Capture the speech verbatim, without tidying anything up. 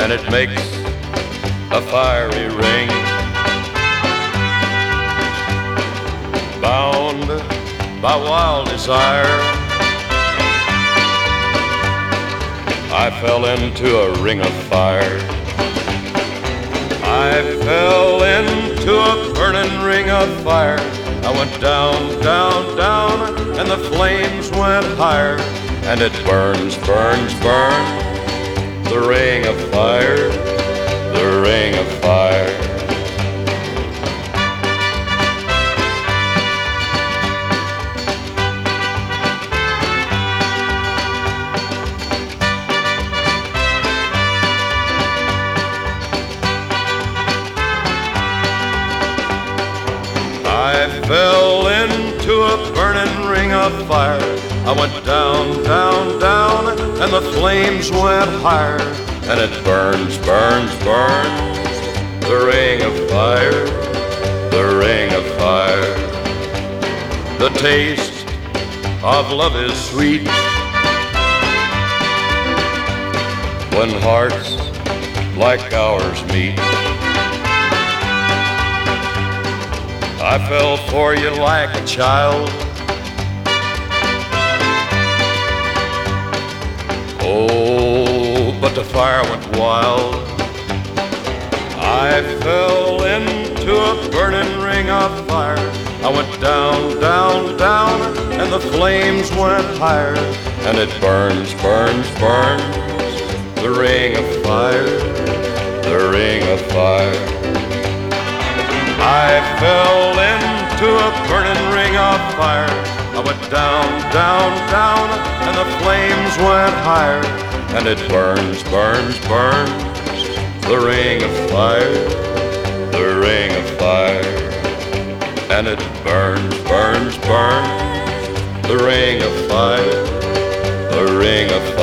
and it makes a fiery ring. Bound by wild desire, I fell into a ring of fire. I fell into a burning ring of fire. I went down, down, down, and the flames went higher. And it burns, burns, burns, the ring of fire, the ring of fire. I fell into a burning ring of fire. I went down, down, down, and the flames went higher. And it burns, burns, burns, the ring of fire, the ring of fire. The taste of love is sweet when hearts like ours meet. I fell for you like a child. Oh, but the fire went wild. I fell into a burning ring of fire. I went down, down, down, and the flames went higher. And it burns, burns, burns, the ring of fire, the ring of fire. I fell into a burning ring of fire. I went down, down, down, and the flames went higher. And it burns, burns, burns, the ring of fire, the ring of fire. And it burns, burns, burns, the ring of fire, the ring of fire.